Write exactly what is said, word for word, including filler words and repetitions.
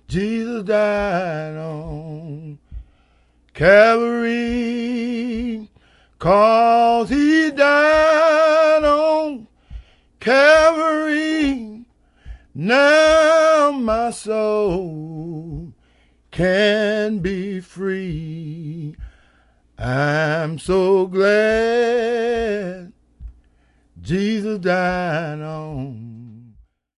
Jesus died on Calvary, 'cause he died on Calvary. Now my soul can be free. I'm so glad Jesus died on